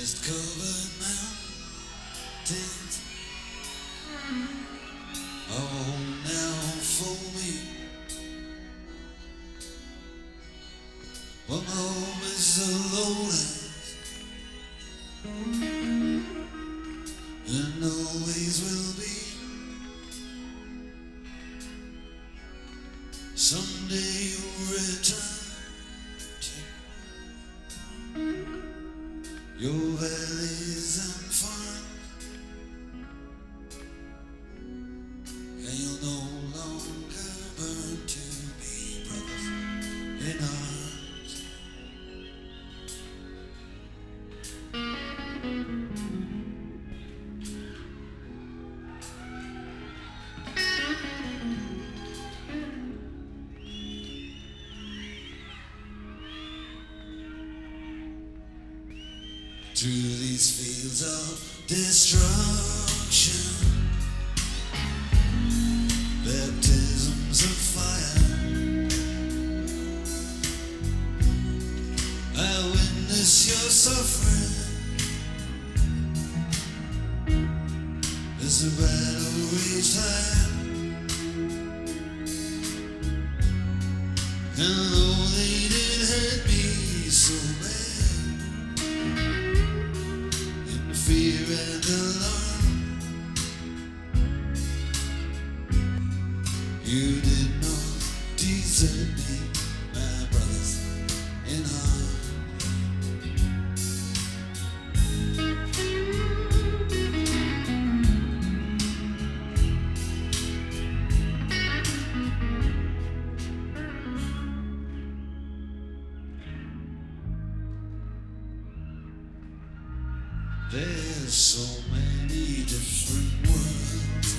Covered mountains, all now for me. Well, my home is the lowlands, and always will be. Someday you'll return to your valleys and farms, and you'll no longer burn to be brothers in arms. Through these fields of destruction, baptisms of fire, I witness your suffering as the battle raged high. And though they did hurt me so bad, fear and alarm, you did not desert me, my brothers in arms. There's so many different worlds,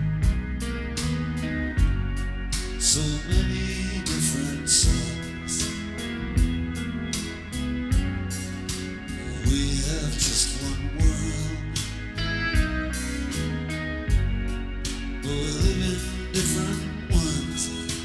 so many different suns. We have just one world, but we live in different ones.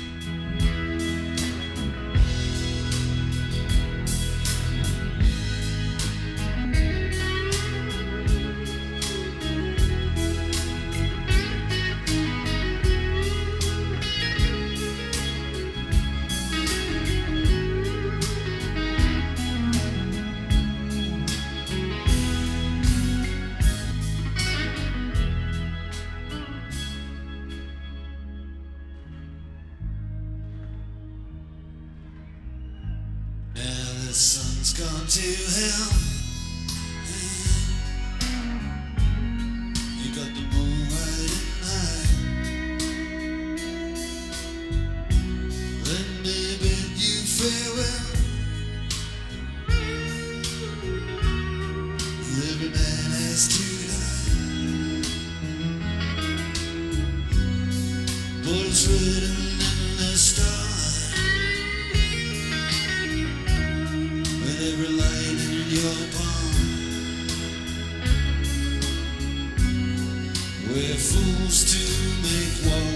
The sun's gone to hell, you got the moon riding high. Let me bid you farewell. Every man has to die, but it's written in the stars. Every light in your palm, we're fools to make war.